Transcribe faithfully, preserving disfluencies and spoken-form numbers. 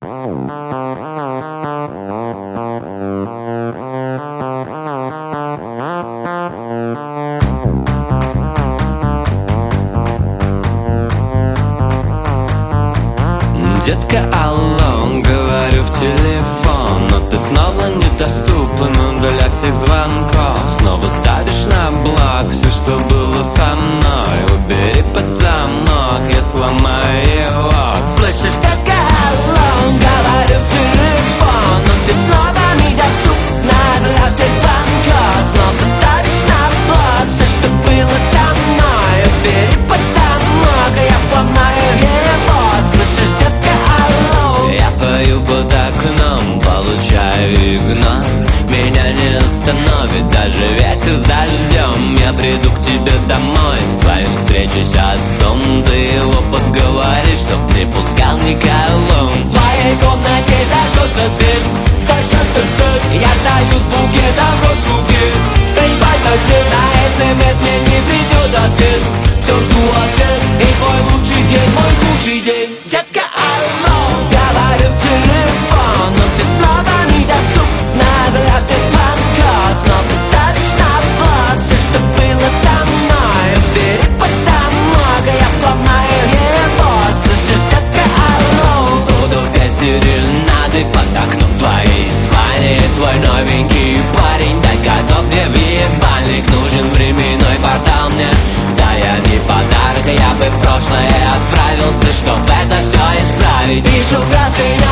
Детка, алло, говорю в телефон, но ты снова недоступна для всех звонков. Снова ставишь на блок все, что было со мной. Убери под замок, я сломаю его. Слышишь, детка, алло, говорю в телефон, но ты снова недоступна для всех звонков. Снова ставишь на блок все, что было со мной. Убери под замок, я сломаю его. Слышишь, детка, я пою под окном, получаю игнор. Меня не остановит даже ветер с дождем. Я приду к тебе домой, с твоим встречусь отцом. Ты его подговоришь, чтоб не пускал никого. В твоей комнате зажжется свет, зажжется свет. Я стою с букетом роз в руке, припать во сне. На смс мне не придет ответ, все жду ответ. И твой лучший день, мой худший день. Детка, алло, говорю в телефон, но ты снова недоступна для всех звонков. Снова ставишь на блок все, что было со мной. Убери под замок, я сломаю его. Слышишь, детка, алло, буду петь серенады под окном твоей спальни. Твой новенький парень, дай готов мне в ебальник. Нужен временной портал мне, да я не подарок. Я бы в прошлое отправился, чтоб это все исправить. Пишу краской